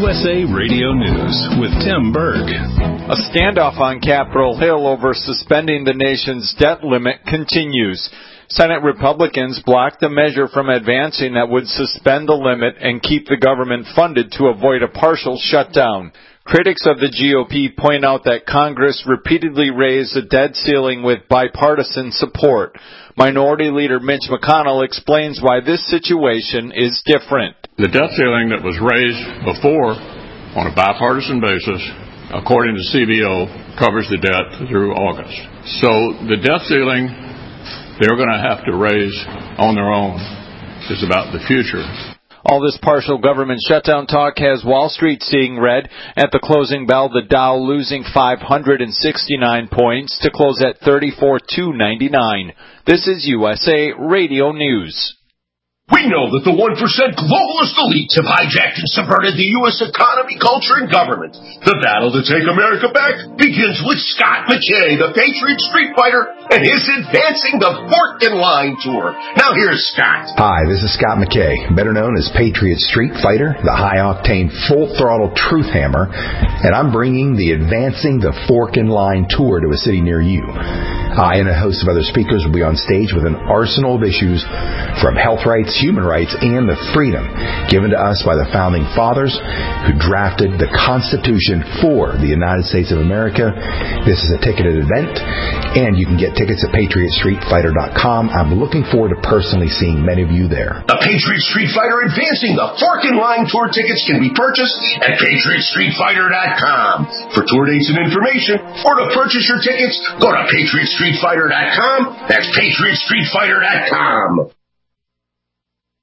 USA Radio News with Tim Berg. A standoff on Capitol Hill over suspending the nation's debt limit continues. Senate Republicans blocked the measure from advancing that would suspend the limit and keep the government funded to avoid a partial shutdown. Critics of the GOP point out that Congress repeatedly raised the debt ceiling with bipartisan support. Minority Leader Mitch McConnell explains why this situation is different. The debt ceiling that was raised before on a bipartisan basis, according to CBO, covers the debt through August. So the debt ceiling they're going to have to raise on their own is about the future. All this partial government shutdown talk has Wall Street seeing red. At the closing bell, the Dow losing 569 points to close at 34,299. This is USA Radio News. We know that the 1% globalist elites have hijacked and subverted the U.S. economy, culture, and government. The battle to take America back begins with Scott McKay, the Patriot Street Fighter, and his Advancing the Fork in Line tour. Now here's Scott. Hi, this is Scott McKay, better known as Patriot Street Fighter, the high-octane, full-throttle truth hammer, and I'm bringing the Advancing the Fork in Line tour to a city near you. I and a host of other speakers will be on stage with an arsenal of issues from health rights, human rights, and the freedom given to us by the Founding Fathers who drafted the Constitution for the United States of America. This is a ticketed event, and you can get tickets at PatriotStreetFighter.com. I'm looking forward to personally seeing many of you there. The Patriot Street Fighter Advancing the Fork in Line tour tickets can be purchased at PatriotStreetFighter.com. For tour dates and information, or to purchase your tickets, go to PatriotStreetFighter.com. That's PatriotStreetFighter.com.